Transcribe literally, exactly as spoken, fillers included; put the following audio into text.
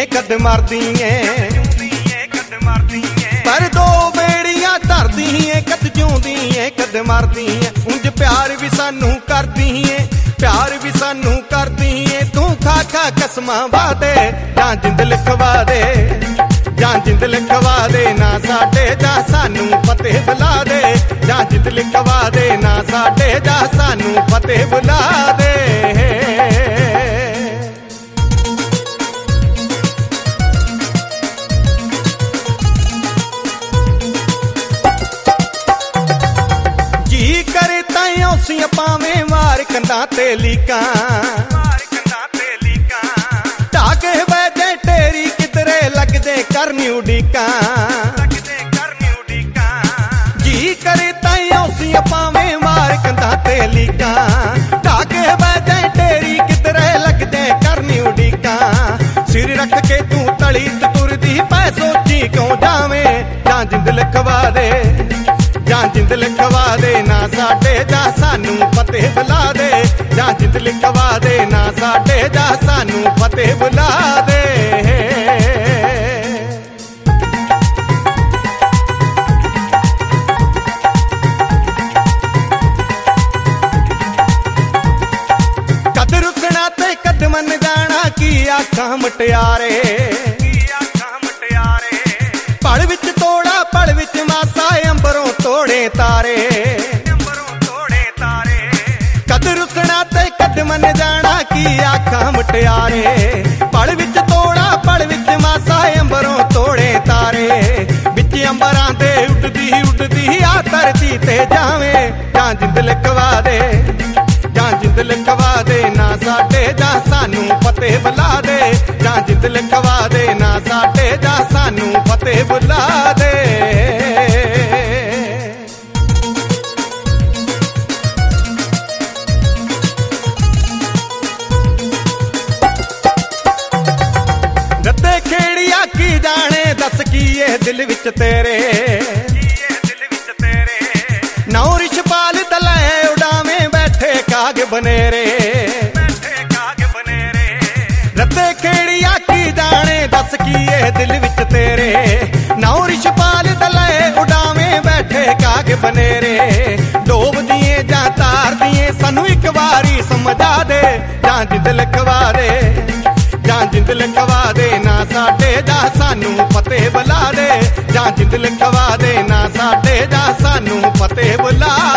ਏ ਕਦ ਮਰਦੀ ਏ ਪਰ ਦੋ ਬੇੜੀਆਂ ਧਰਦੀ ਏ ਕਦ ਜਿਉਂਦੀ ਏ ਕਦ ਮਰਦੀ ਏ। ਉਂਝ ਪਿਆਰ ਵੀ ਸਾਨੂੰ ਕਰਦੀ ਏ ਪਿਆਰ ਵੀ ਸਾਨੂੰ ਕਰਦੀ ਏ ਤੂੰ ਖਾ ਖਾ ਕਸਮਾਂ ਵਾਦੇ ਜਾਂ ਜਿੰਦ ਲਿਖਵਾ ਦੇ ਜਾਂ ਜਿੰਦ ਲਿਖਵਾ ਦੇ ਨਾ ਸਾਡੇ ਜਾਂ ਸਾਨੂੰ ਫਤਿਹ ਬੁਲਾ ਦੇ ਜਾਂ ਜਿੰਦ ਲਿਖਵਾ ਦੇ ਨਾ ਸਾਡੇ ਜਾਂ ਸਾਨੂੰ ਫਤਿਹ ਬੁਲਾ ਦੇ। ਜੀ ਕਰੇ ਤਾਂ ਔਸੀਆਂ ਪਾਵੇਂ ਮਾਰ ਕੰਧਾਂ ਤੇ ਲੀਕਾਂ ਢਾਕੇ ਬੈਜੇ ਢੇਰੀ ਕਿਧਰੇ ਲੱਗਦੇ ਕਰਨੀ ਉਡੀਕਾਂ ਜੀ ਕਰੇ ਤਾਂ ਔਸੀਆਂ ਪਾਵੇਂ ਮਾਰ ਕੰਧਾਂ ਤੇ ਲੀਕਾਂ ਢਾਕੇ ਬੈਜੇ ਢੇਰੀ ਕਿਧਰੇ ਲੱਗਦੇ ਕਰਨੀ ਉਡੀਕਾਂ। ਸਿਰ ਰੱਖ ਕੇ ਤੂੰ ਤਲੀ ਤੇ ਤੁਰਦੀ ਪੈ ਸੋਚੀ ਕਿਉਂ ਜਾਵੇਂ ਜਾਂ ਜਿੰਦ ਲਿਖਵਾ ਦੇ ਜਾਂ ਜਿੰਦ ਲਿਖਵਾ ਦੇ ਨਾ ਸਾਡੇ ਜਾਂ ਸਾਨੂੰ ਫਤਿਹ ਬੁਲਾ ਦੇ ਜਾਂ ਜਿੰਦ ਲਿਖਵਾ ਦੇ ਨਾ ਸਾਡੇ ਜਾਂ ਸਾਨੂੰ ਫਤਿਹ ਬੁਲਾ ਦੇ। ਕਦ ਰੁਕਣਾ ਤੇ ਕਦ ਮੰਨ ਜਾਣਾ ਕੀ ਆਖਾਂ ਮੁਟਿਆਰੇ ਪਲ ਵਿੱਚ ਤੋੜਾ ਪਲ ਵਿੱਚ ਮਾਸਾ ਅੰਬਰੋਂ ਤੋੜੇ ਤਾਰੇ ਕਦ ਰੁਕਣਾ ਤੇ ਕਦ ਮੰਨ ਜਾਣਾ ਕੀ ਆਖਾਂ ਮੁਟਿਆਰੇ ਪਲ ਵਿੱਚ ਤੋੜਾ ਪਲ ਵਿੱਚ ਮਾਸਾ ਅੰਬਰੋਂ ਤੋੜੇ ਤਾਰੇ ਵਿੱਚ ਅੰਬਰਾਂ ਦੇ ਉੱਡਦੀ ਉੱਡਦੀ ਆ ਧਰਤੀ ਤੇ ਜਾਵੇਂ ਜਾਂ ਜਿੰਦ ਲਿਖਵਾ ਦੇ ਜਾਂ ਜਿੰਦ ਲਿਖਵਾ ਦੇ ਨਾ ਸਾਡੇ ਜਾਂ ਸਾਨੂੰ ਫਤਿਹ ਬੁਲਾ ਦੇ ਜਾਂ ਜਿੰਦ ਲਿਖਵਾ ਦੇ ਨਾ ਸਾਡੇ ਜਾਂ ਸਾਨੂੰ ਫਤਿਹ ਬੁਲਾ ਦੇ। ਰੱਤੇ ਖੇੜੀਆ ਕੀ ਜਾਣੇ ਦੱਸ ਕੀ ਇਹ ਦਿਲ ਵਿੱਚ ਤੇਰੇ ਨੌ ਰਿਸ਼ਪਾਲ ਦਲੇ ਉਡਾਵੇਂ ਬੈਠੇ ਕਾਗ ਬਨੇਰੇ ਰੱਤੇ ਖੇੜੀਆ ਕੀ ਜਾਣੇ ਦੱਸ ਕੀ ਇਹ ਦਿਲ ਵਿੱਚ ਤੇਰੇ ਨੌ ਰਿਸ਼ਪਾਲ ਦਲੇ ਉਡਾਵੇਂ ਬੈਠੇ ਕਾਗ ਬਨੇਰੇ ਡੋਬਦੀਏ ਜਾਂ ਤਾਰਦੀਏ ਸਾਨੂੰ ਇੱਕ ਵਾਰੀ ਸਮਝਾ ਦੇ ਜਾਂ ਜਿੰਦ ਲਿਖਵਾ ਦੇ ਜਾਂ ਜਿੰਦ ਲਿਖਵਾ ਦੇ ਨਾ ਸਾਡੇ ਜਾਂ ਸਾਨੂੰ ਫਤਿਹ ਬੁਲਾ ਦੇ ਜਾਂ ਜਿੰਦ ਲਿਖਵਾ ਦੇ ਨਾ ਸਾਡੇ ਜਾਂ ਸਾਨੂੰ ਫਤਿਹ ਬੁਲਾ